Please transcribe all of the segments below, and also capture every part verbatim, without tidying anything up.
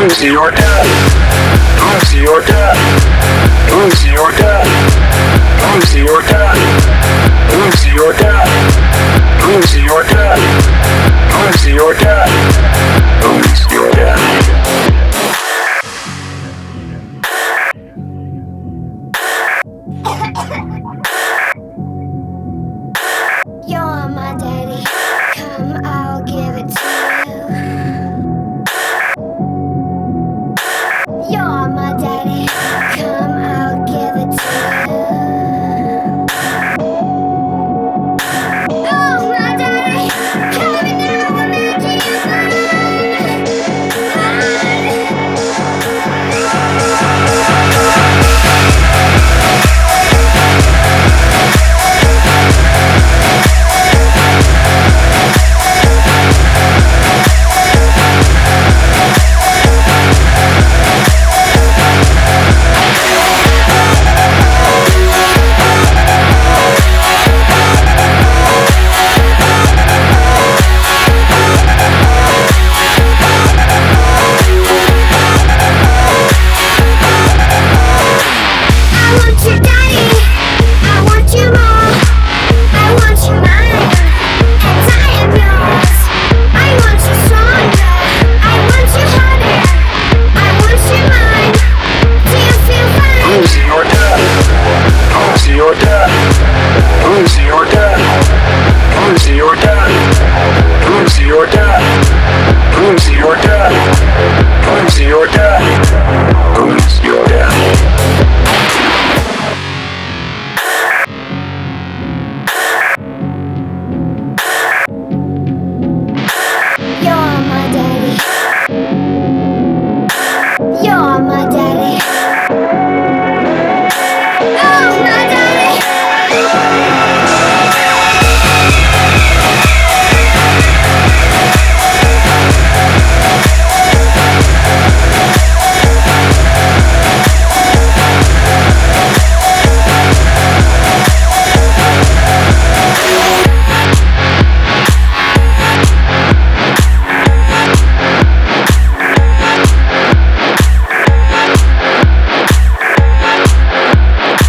Who's your daddy? Who's your daddy? Who's your daddy? Who's your daddy? Who's your daddy? Who's your daddy? Who's your daddy? Who's your daddy? You're my daddy, come I'll give it to you. You're my daddy, come I'll give it to you. Oh my daddy, come and now we're making you mine.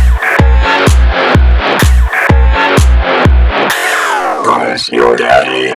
Your daddy.